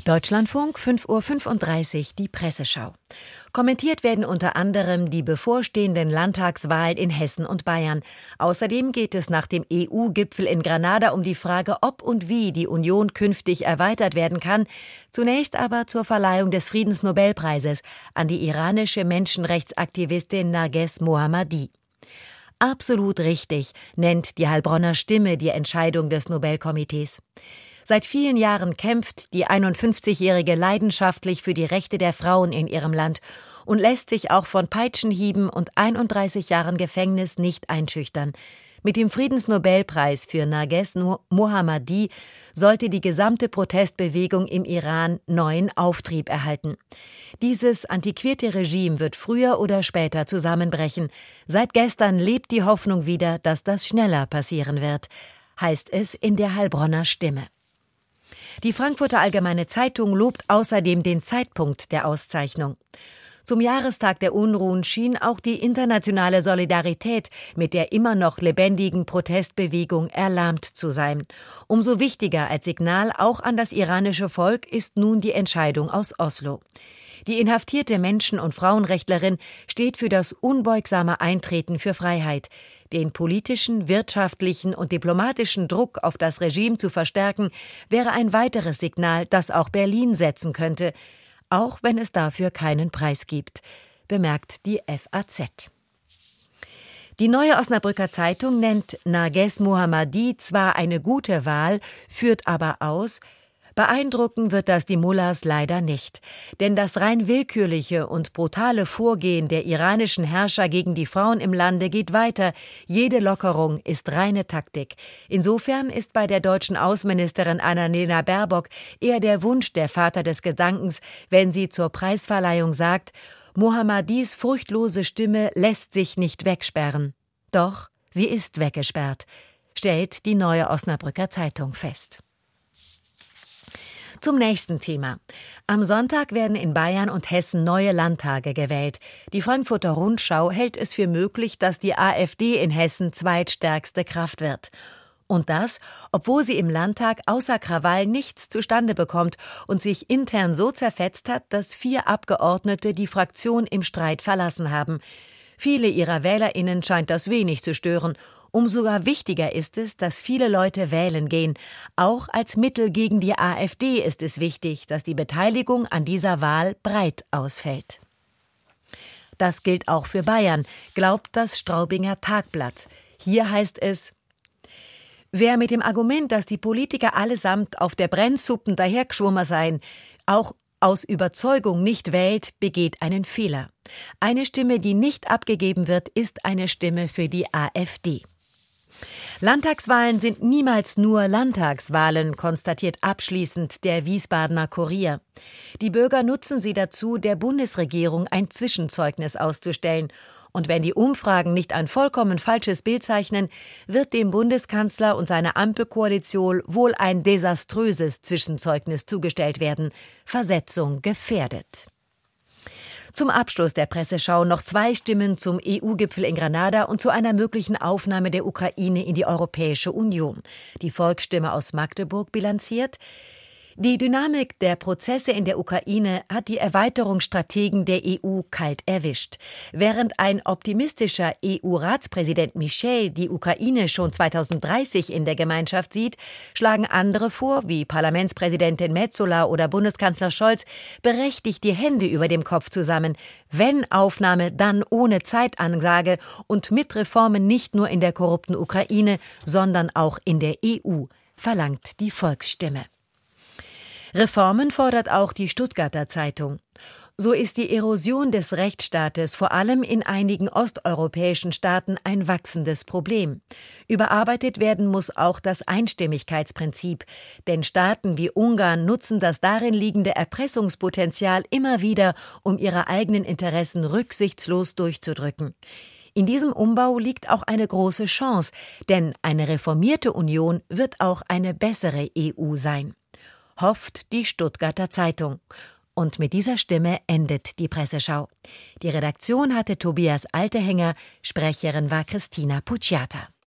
Deutschlandfunk, 5:35 Uhr, die Presseschau. Kommentiert werden unter anderem die bevorstehenden Landtagswahlen in Hessen und Bayern. Außerdem geht es nach dem EU-Gipfel in Granada um die Frage, ob und wie die Union künftig erweitert werden kann. Zunächst aber zur Verleihung des Friedensnobelpreises an die iranische Menschenrechtsaktivistin Narges Mohammadi. Absolut richtig, nennt die Heilbronner Stimme die Entscheidung des Nobelkomitees. Seit vielen Jahren kämpft die 51-Jährige leidenschaftlich für die Rechte der Frauen in ihrem Land und lässt sich auch von Peitschenhieben und 31 Jahren Gefängnis nicht einschüchtern. Mit dem Friedensnobelpreis für Narges Mohammadi sollte die gesamte Protestbewegung im Iran neuen Auftrieb erhalten. Dieses antiquierte Regime wird früher oder später zusammenbrechen. Seit gestern lebt die Hoffnung wieder, dass das schneller passieren wird, heißt es in der Heilbronner Stimme. Die Frankfurter Allgemeine Zeitung lobt außerdem den Zeitpunkt der Auszeichnung. Zum Jahrestag der Unruhen schien auch die internationale Solidarität mit der immer noch lebendigen Protestbewegung erlahmt zu sein. Umso wichtiger als Signal auch an das iranische Volk ist nun die Entscheidung aus Oslo. Die inhaftierte Menschen- und Frauenrechtlerin steht für das unbeugsame Eintreten für Freiheit. Den politischen, wirtschaftlichen und diplomatischen Druck auf das Regime zu verstärken, wäre ein weiteres Signal, das auch Berlin setzen könnte, auch wenn es dafür keinen Preis gibt, bemerkt die FAZ. Die Neue Osnabrücker Zeitung nennt Narges Mohammadi zwar eine gute Wahl, führt aber aus: Beeindrucken wird das die Mullahs leider nicht, denn das rein willkürliche und brutale Vorgehen der iranischen Herrscher gegen die Frauen im Lande geht weiter. Jede Lockerung ist reine Taktik. Insofern ist bei der deutschen Außenministerin Annalena Baerbock eher der Wunsch der Vater des Gedankens, wenn sie zur Preisverleihung sagt: Mohammadis furchtlose Stimme lässt sich nicht wegsperren. Doch sie ist weggesperrt, stellt die Neue Osnabrücker Zeitung fest. Zum nächsten Thema. Am Sonntag werden in Bayern und Hessen neue Landtage gewählt. Die Frankfurter Rundschau hält es für möglich, dass die AfD in Hessen zweitstärkste Kraft wird. Und das, obwohl sie im Landtag außer Krawall nichts zustande bekommt und sich intern so zerfetzt hat, dass 4 Abgeordnete die Fraktion im Streit verlassen haben. Viele ihrer WählerInnen scheint das wenig zu stören. Umso wichtiger ist es, dass viele Leute wählen gehen. Auch als Mittel gegen die AfD ist es wichtig, dass die Beteiligung an dieser Wahl breit ausfällt. Das gilt auch für Bayern, glaubt das Straubinger Tagblatt. Hier heißt es: Wer mit dem Argument, dass die Politiker allesamt auf der Brennsuppen dahergeschwommen seien, auch aus Überzeugung nicht wählt, begeht einen Fehler. Eine Stimme, die nicht abgegeben wird, ist eine Stimme für die AfD. Landtagswahlen sind niemals nur Landtagswahlen, konstatiert abschließend der Wiesbadener Kurier. Die Bürger nutzen sie dazu, der Bundesregierung ein Zwischenzeugnis auszustellen. Und wenn die Umfragen nicht ein vollkommen falsches Bild zeichnen, wird dem Bundeskanzler und seiner Ampelkoalition wohl ein desaströses Zwischenzeugnis zugestellt werden. Versetzung gefährdet. Zum Abschluss der Presseschau noch 2 Stimmen zum EU-Gipfel in Granada und zu einer möglichen Aufnahme der Ukraine in die Europäische Union. Die Volksstimme aus Magdeburg bilanziert: Die Dynamik der Prozesse in der Ukraine hat die Erweiterungsstrategen der EU kalt erwischt. Während ein optimistischer EU-Ratspräsident Michel die Ukraine schon 2030 in der Gemeinschaft sieht, schlagen andere vor, wie Parlamentspräsidentin Metsola oder Bundeskanzler Scholz, berechtigt die Hände über dem Kopf zusammen. Wenn Aufnahme, dann ohne Zeitansage und mit Reformen nicht nur in der korrupten Ukraine, sondern auch in der EU, verlangt die Volksstimme. Reformen fordert auch die Stuttgarter Zeitung. So ist die Erosion des Rechtsstaates vor allem in einigen osteuropäischen Staaten ein wachsendes Problem. Überarbeitet werden muss auch das Einstimmigkeitsprinzip, denn Staaten wie Ungarn nutzen das darin liegende Erpressungspotenzial immer wieder, um ihre eigenen Interessen rücksichtslos durchzudrücken. In diesem Umbau liegt auch eine große Chance, denn eine reformierte Union wird auch eine bessere EU sein. Hofft die Stuttgarter Zeitung. Und mit dieser Stimme endet die Presseschau. Die Redaktion hatte Tobias Altehänger, Sprecherin war Christina Pucciata.